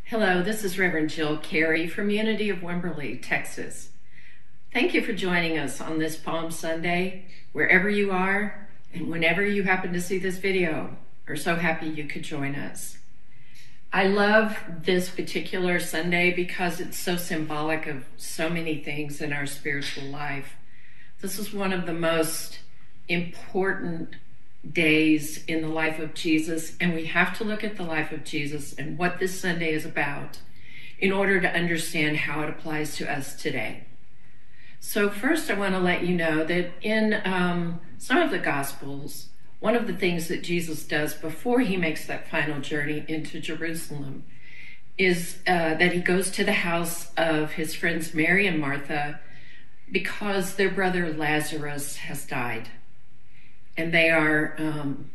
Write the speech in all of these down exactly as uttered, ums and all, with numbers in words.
Hello, this is Reverend Jill Carey from Unity of Wimberley, Texas. Thank you for joining us on this Palm Sunday, wherever you are and whenever you happen to see this video. We're so happy you could join us. I love this particular Sunday because it's so symbolic of so many things in our spiritual life. This is one of the most important days in the life of Jesus, and we have to look at the life of Jesus and what this Sunday is about in order to understand how it applies to us today. So first I want to let you know that in um, some of the Gospels, one of the things that Jesus does before he makes that final journey into Jerusalem is uh, that he goes to the house of his friends Mary and Martha because their brother Lazarus has died. And they are um,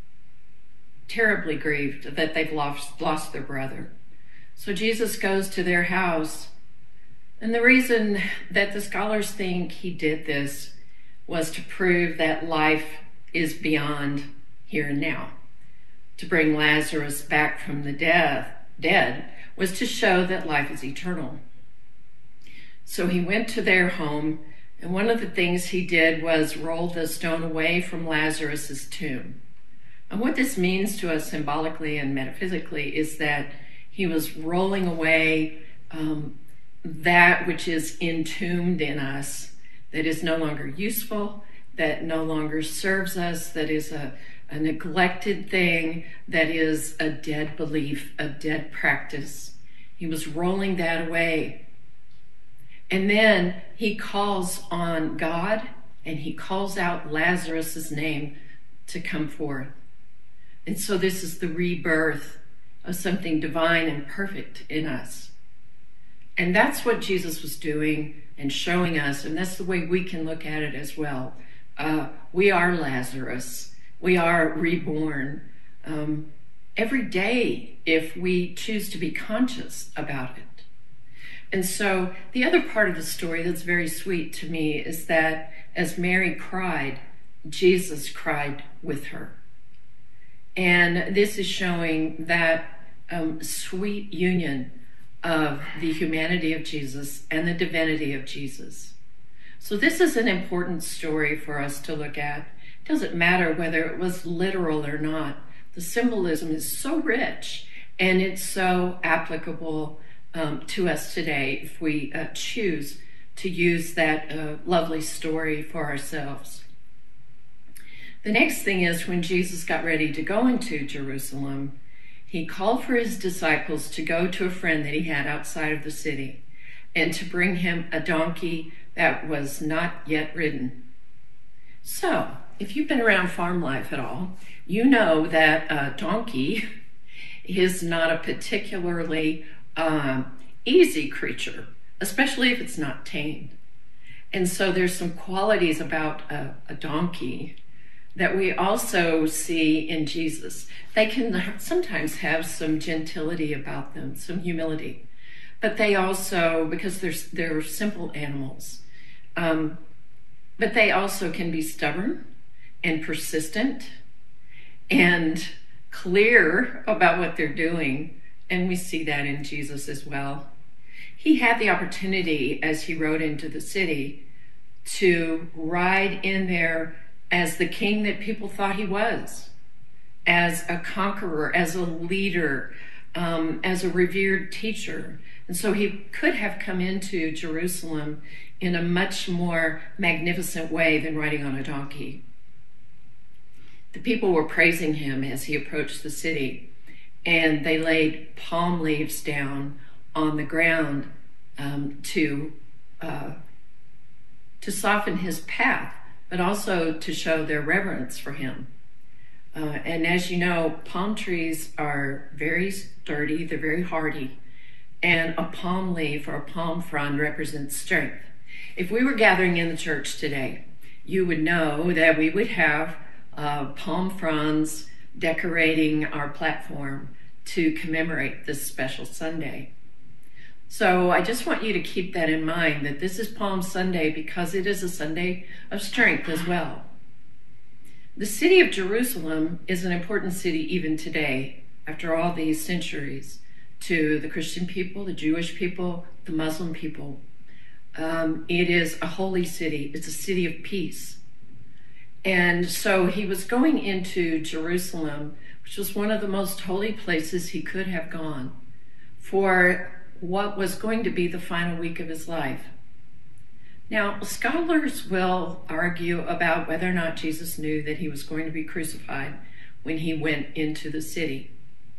terribly grieved that they've lost, lost their brother. So Jesus goes to their house. And the reason that the scholars think he did this was to prove that life is beyond here and now. To bring Lazarus back from the death, dead was to show that life is eternal. So he went to their home, and one of the things he did was roll the stone away from Lazarus's tomb. And what this means to us symbolically and metaphysically is that he was rolling away um, that which is entombed in us, that is no longer useful, that no longer serves us, that is a, a neglected thing, that is a dead belief, a dead practice. He was rolling that away. And then he calls on God, and he calls out Lazarus's name to come forth. And so this is the rebirth of something divine and perfect in us. And that's what Jesus was doing and showing us, and that's the way we can look at it as well. Uh, we are Lazarus. We are reborn um, every day if we choose to be conscious about it. And so the other part of the story that's very sweet to me is that as Mary cried, Jesus cried with her. And this is showing that um, sweet union of the humanity of Jesus and the divinity of Jesus. So this is an important story for us to look at. It doesn't matter whether it was literal or not. The symbolism is so rich and it's so applicable Um, to us today if we uh, choose to use that uh, lovely story for ourselves. The next thing is when Jesus got ready to go into Jerusalem, he called for his disciples to go to a friend that he had outside of the city and to bring him a donkey that was not yet ridden. So, if you've been around farm life at all, you know that a donkey is not a particularly Um, easy creature, especially if it's not tamed. And so there's some qualities about a, a donkey that we also see in Jesus. They can sometimes have some gentility about them, some humility, but they also, because they're, they're simple animals, um, but they also can be stubborn and persistent and clear about what they're doing. And we see that in Jesus as well. He had the opportunity, as he rode into the city, to ride in there as the king that people thought he was, as a conqueror, as a leader, um, as a revered teacher. And so he could have come into Jerusalem in a much more magnificent way than riding on a donkey. The people were praising him as he approached the city, and they laid palm leaves down on the ground um, to uh, to soften his path, but also to show their reverence for him. Uh, and as you know, palm trees are very sturdy, they're very hardy, and a palm leaf or a palm frond represents strength. If we were gathering in the church today, you would know that we would have uh, palm fronds decorating our platform to commemorate this special Sunday. So I just want you to keep that in mind, that this is Palm Sunday because it is a Sunday of strength as well. The city of Jerusalem is an important city even today, after all these centuries. to the Christian people, the Jewish people, the Muslim people. Um, it is a holy city. It's a city of peace. And so he was going into Jerusalem, which was one of the most holy places he could have gone, for what was going to be the final week of his life. Now, scholars will argue about whether or not Jesus knew that he was going to be crucified when he went into the city.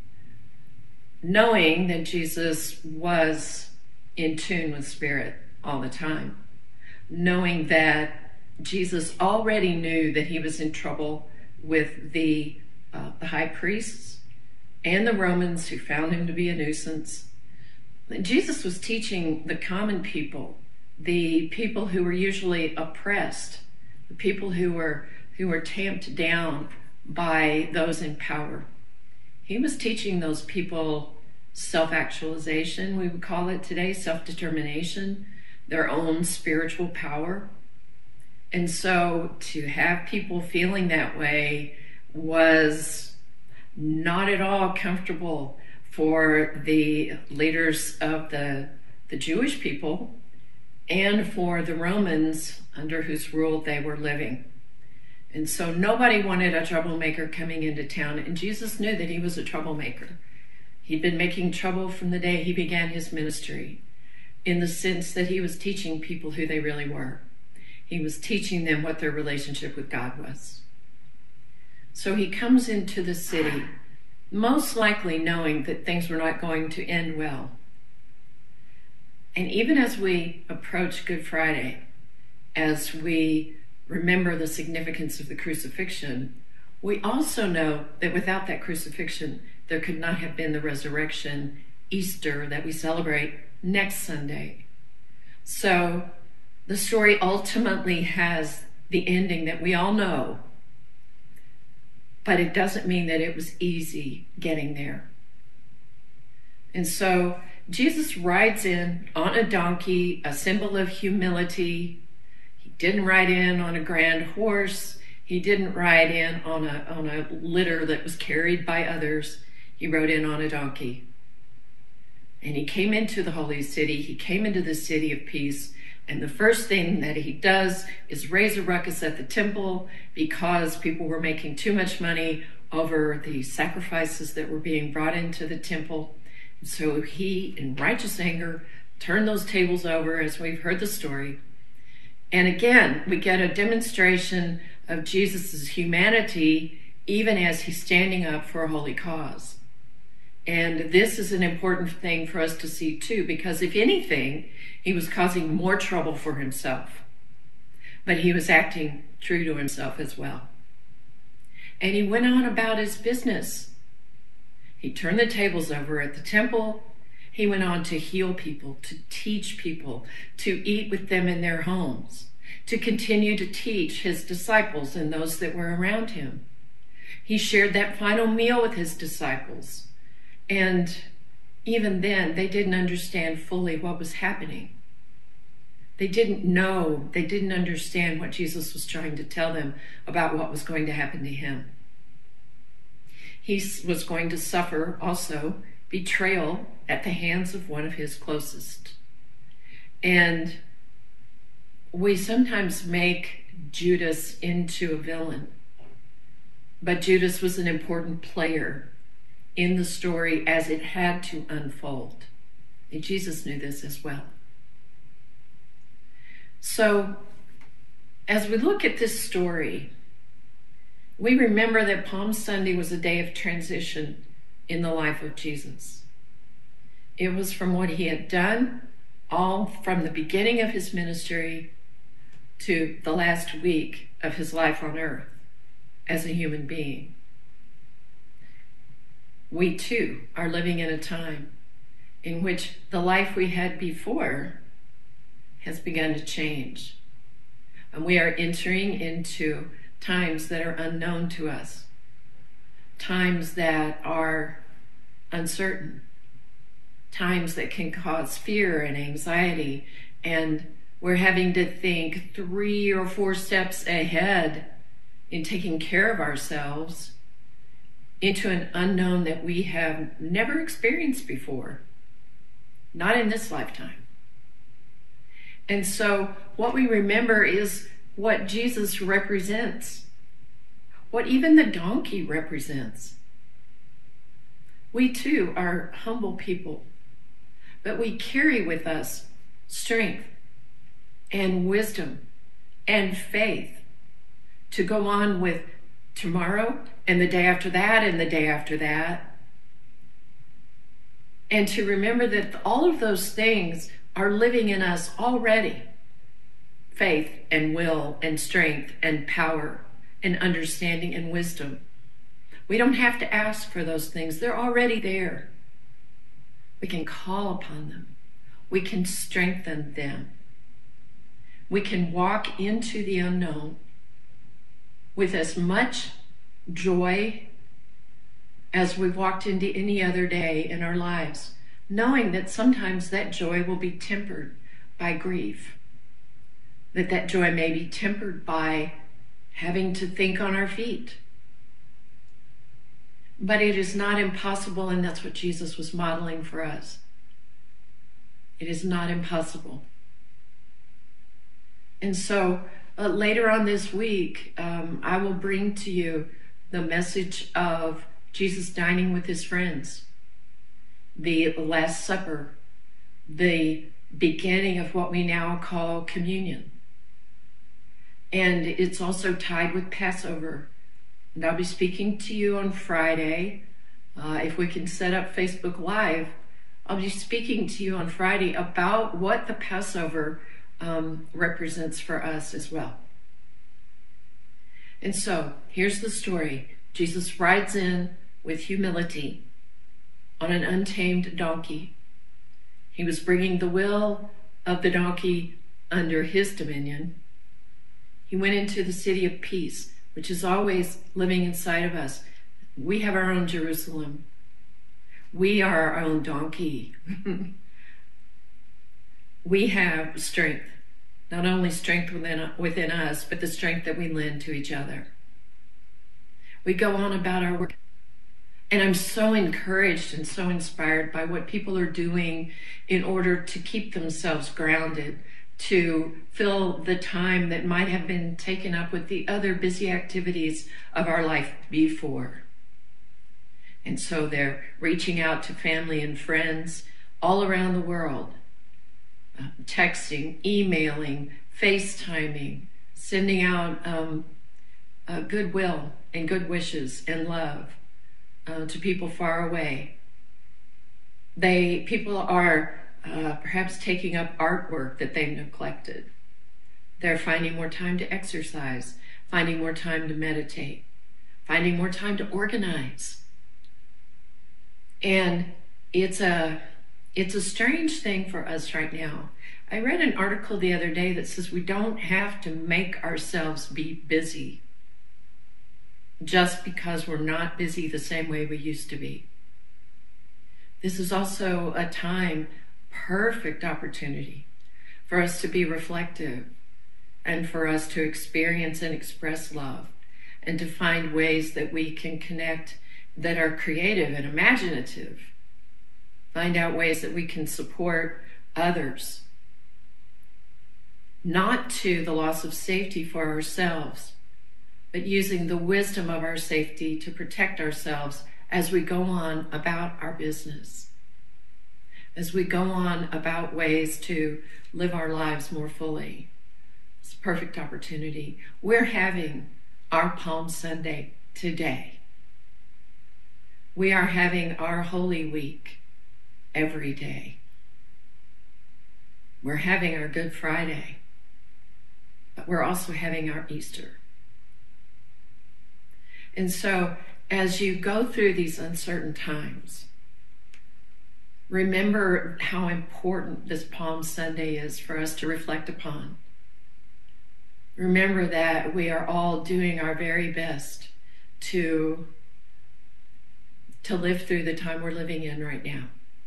Knowing that Jesus was in tune with spirit all the time, knowing that Jesus already knew that he was in trouble with the, uh, the high priests and the Romans who found him to be a nuisance. Jesus was teaching the common people, the people who were usually oppressed, the people who were who were tamped down by those in power. He was teaching those people self-actualization, we would call it today, self-determination, their own spiritual power. And so to have people feeling that way was not at all comfortable for the leaders of the, the Jewish people and for the Romans under whose rule they were living. And so nobody wanted a troublemaker coming into town, and Jesus knew that he was a troublemaker. He'd been making trouble from the day he began his ministry, in the sense that he was teaching people who they really were. He was teaching them what their relationship with God was. So he comes into the city, most likely knowing that things were not going to end well. And even as we approach Good Friday, as we remember the significance of the crucifixion, we also know that without that crucifixion, there could not have been the resurrection, Easter, that we celebrate next Sunday. So the story ultimately has the ending that we all know, but it doesn't mean that it was easy getting there. And so Jesus rides in on a donkey, a symbol of humility. He didn't ride in on a grand horse. He didn't ride in on a, on a litter that was carried by others. He rode in on a donkey. And he came into the holy city. He came into the city of peace. And the first thing that he does is raise a ruckus at the temple because people were making too much money over the sacrifices that were being brought into the temple. And so he, in righteous anger, turned those tables over, as we've heard the story. And again, we get a demonstration of Jesus's humanity, even as he's standing up for a holy cause. And this is an important thing for us to see too, because if anything, he was causing more trouble for himself, but he was acting true to himself as well. And he went on about his business. He turned the tables over at the temple. He went on to heal people, to teach people, to eat with them in their homes, to continue to teach his disciples and those that were around him. He shared that final meal with his disciples. And even then, they didn't understand fully what was happening. They didn't know, they didn't understand what Jesus was trying to tell them about what was going to happen to him. He was going to suffer also betrayal at the hands of one of his closest. And we sometimes make Judas into a villain, but Judas was an important player in the story as it had to unfold. And Jesus knew this as well. So as we look at this story, we remember that Palm Sunday was a day of transition in the life of Jesus. It was from what he had done, all from the beginning of his ministry to the last week of his life on earth as a human being. We too are living in a time in which the life we had before has begun to change. And we are entering into times that are unknown to us, times that are uncertain, times that can cause fear and anxiety, and we're having to think three or four steps ahead in taking care of ourselves into an unknown that we have never experienced before, not in this lifetime. And so what we remember is what Jesus represents, what even the donkey represents. We too are humble people, but we carry with us strength and wisdom and faith to go on with tomorrow and the day after that and the day after that. And to remember that all of those things are living in us already. Faith and will and strength and power and understanding and wisdom. We don't have to ask for those things. They're already there. We can call upon them. We can strengthen them. We can walk into the unknown with as much joy as we've walked into any other day in our lives, knowing that sometimes that joy will be tempered by grief, that that joy may be tempered by having to think on our feet. But it is not impossible, and that's what Jesus was modeling for us. It is not impossible. And so uh, later on this week, um, I will bring to you the message of Jesus dining with his friends, the Last Supper, the beginning of what we now call communion. And it's also tied with Passover. And I'll be speaking to you on Friday. Uh, if we can set up Facebook Live, I'll be speaking to you on Friday about what the Passover um, represents for us as well. And so here's the story. Jesus rides in with humility on an untamed donkey. He was bringing the will of the donkey under his dominion. He went into the city of peace, which is always living inside of us. We have our own Jerusalem. We are our own donkey. We have strength, not only strength within, within us, but the strength that we lend to each other. We go on about our work. And I'm so encouraged and so inspired by what people are doing in order to keep themselves grounded, to fill the time that might have been taken up with the other busy activities of our life before. And so they're reaching out to family and friends all around the world, uh, texting, emailing, FaceTiming, sending out um, uh, goodwill and good wishes and love uh, to people far away. They people are Uh, perhaps taking up artwork that they've neglected. They're finding more time to exercise, finding more time to meditate, finding more time to organize. And it's a, it's a strange thing for us right now. I read an article the other day that says we don't have to make ourselves be busy just because we're not busy the same way we used to be. This is also a time, perfect opportunity for us to be reflective and for us to experience and express love and to find ways that we can connect that are creative and imaginative. Find out ways that we can support others, not to the loss of safety for ourselves, but using the wisdom of our safety to protect ourselves as we go on about our business, as we go on about ways to live our lives more fully. It's a perfect opportunity. We're having our Palm Sunday today. We are having our Holy Week every day. We're having our Good Friday, but we're also having our Easter. And so as you go through these uncertain times, remember how important this Palm Sunday is for us to reflect upon. Remember that we are all doing our very best to, to live through the time we're living in right now.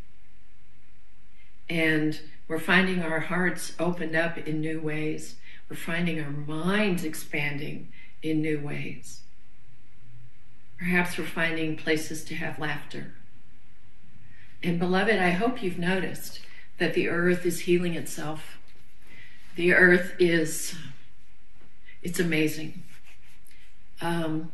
And we're finding our hearts opened up in new ways. We're finding our minds expanding in new ways. Perhaps we're finding places to have laughter. And beloved, I hope you've noticed that the earth is healing itself. The earth is, it's amazing. Um,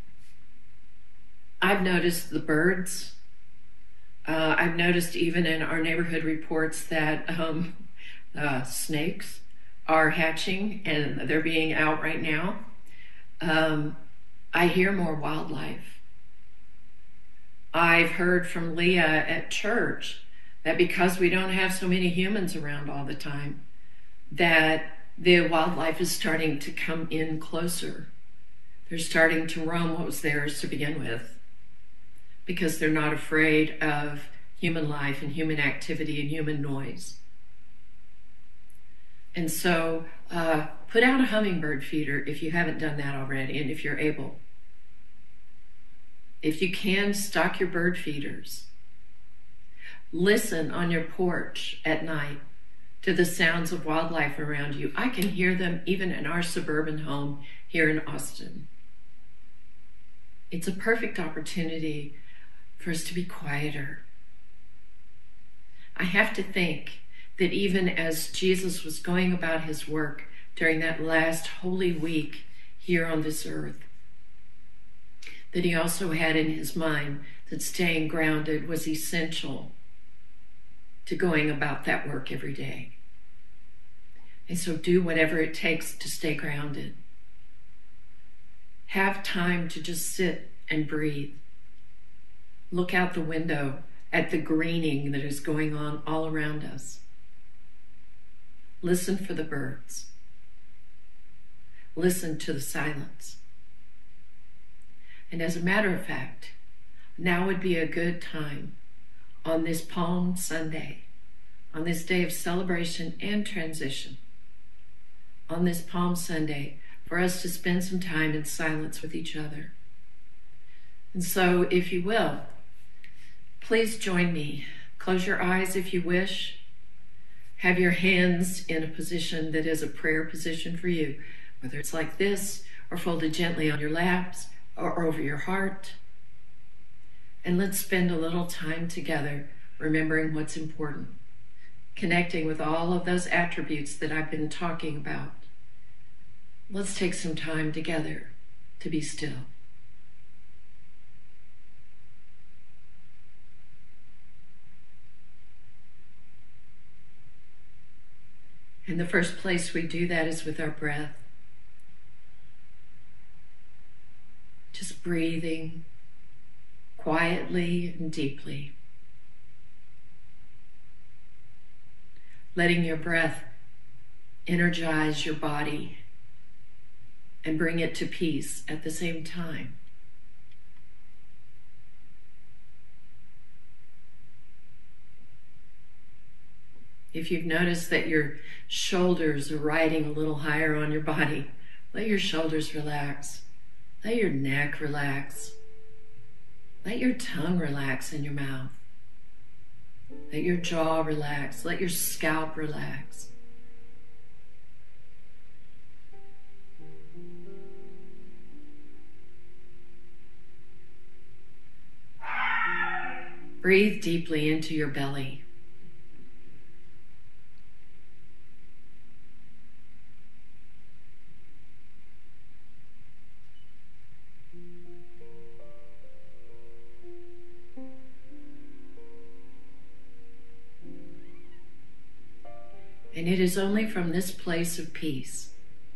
I've noticed the birds. Uh, I've noticed even in our neighborhood reports that um, uh, snakes are hatching and they're being out right now. Um, I hear more wildlife. I've heard from Leah at church that because we don't have so many humans around all the time, that the wildlife is starting to come in closer. They're starting to roam what was theirs to begin with, because they're not afraid of human life and human activity and human noise. And so uh, put out a hummingbird feeder if you haven't done that already, and if you're able. If you can, stock your bird feeders. Listen on your porch at night to the sounds of wildlife around you. I can hear them even in our suburban home here in Austin. It's a perfect opportunity for us to be quieter. I have to think that even as Jesus was going about his work during that last Holy Week here on this earth, that he also had in his mind that staying grounded was essential to going about that work every day. And so do whatever it takes to stay grounded. Have time to just sit and breathe. Look out the window at the greening that is going on all around us. Listen for the birds. Listen to the silence. And as a matter of fact, now would be a good time on this Palm Sunday, on this day of celebration and transition, on this Palm Sunday, for us to spend some time in silence with each other. And so, if you will, please join me. Close your eyes if you wish. Have your hands in a position that is a prayer position for you, whether it's like this or folded gently on your laps or over your heart. And let's spend a little time together remembering what's important, connecting with all of those attributes that I've been talking about. Let's take some time together to be still. And the first place we do that is with our breath. Just breathing quietly and deeply. Letting your breath energize your body and bring it to peace at the same time. If you've noticed that your shoulders are riding a little higher on your body, let your shoulders relax. Let your neck relax. Let your tongue relax in your mouth. Let your jaw relax. Let your scalp relax. Breathe deeply into your belly. And it is only from this place of peace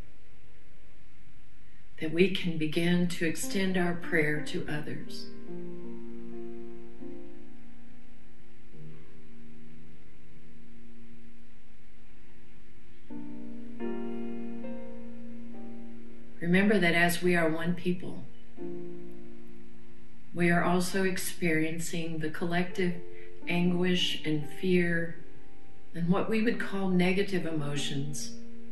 that we can begin to extend our prayer to others. Remember that as we are one people, we are also experiencing the collective anguish and fear and what we would call negative emotions,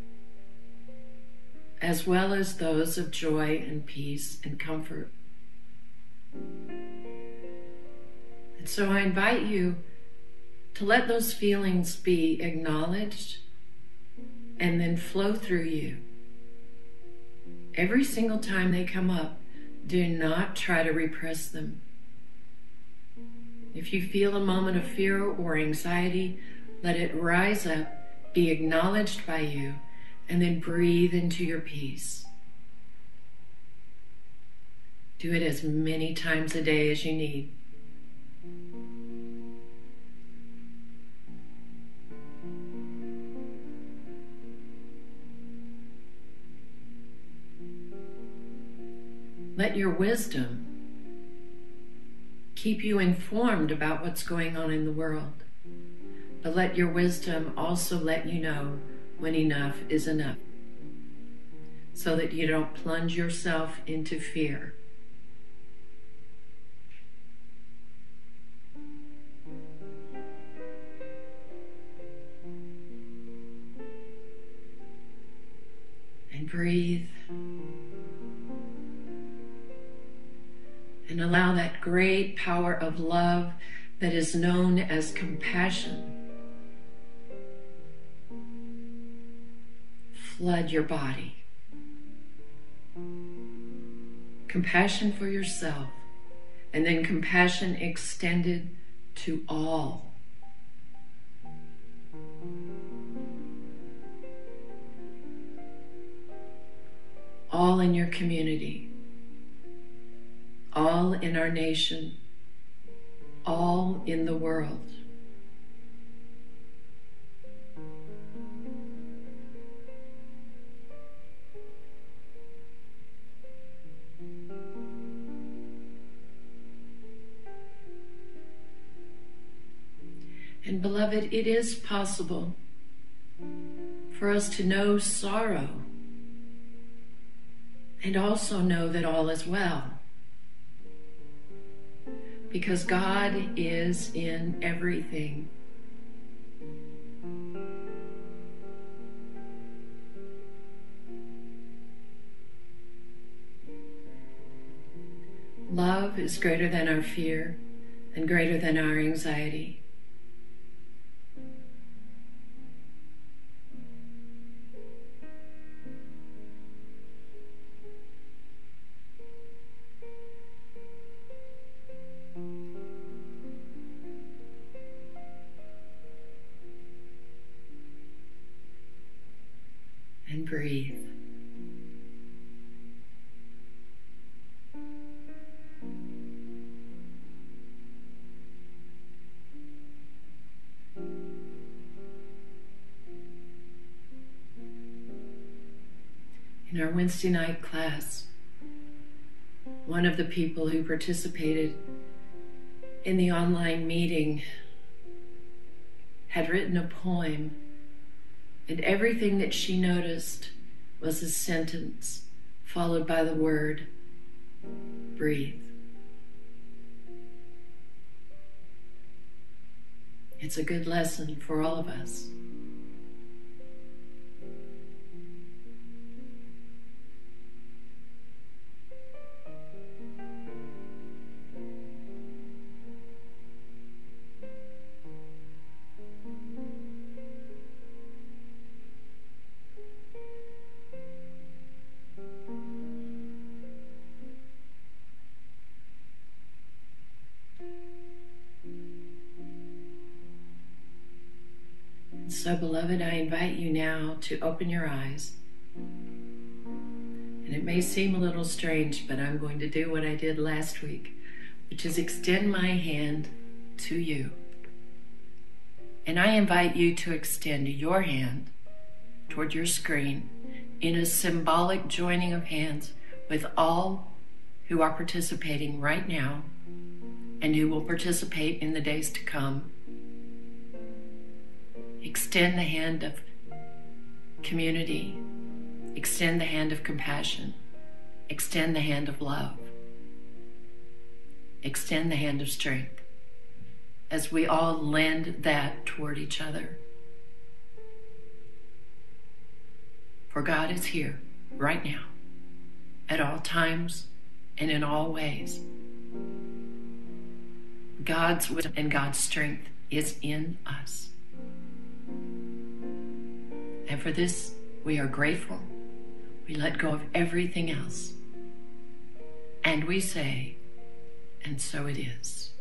as well as those of joy and peace and comfort. And so I invite you to let those feelings be acknowledged and then flow through you. Every single time they come up, Do not try to repress them. If you feel a moment of fear or anxiety, let it rise up, be acknowledged by you, and then breathe into your peace. Do it as many times a day as you need. Let your wisdom keep you informed about what's going on in the world. But let your wisdom also let you know when enough is enough, so that you don't plunge yourself into fear. And breathe. And allow that great power of love that is known as compassion flood your body. Compassion for yourself, and then compassion extended to all. All in your community. All in our nation, all in the world. And beloved, it is possible for us to know sorrow and also know that all is well. Because God is in everything. Love is greater than our fear and greater than our anxiety. And breathe. In our Wednesday night class, one of the people who participated in the online meeting had written a poem, and everything that she noticed was a sentence followed by the word, breathe. It's a good lesson for all of us. So, beloved, I invite you now to open your eyes. And it may seem a little strange, but I'm going to do what I did last week, which is extend my hand to you. And I invite you to extend your hand toward your screen in a symbolic joining of hands with all who are participating right now and who will participate in the days to come. Extend the hand of community. Extend the hand of compassion. Extend the hand of love. Extend the hand of strength as we all lend that toward each other. For God is here right now, at all times and in all ways. God's wisdom and God's strength is in us. And for this, we are grateful. We let go of everything else. And we say, and so it is.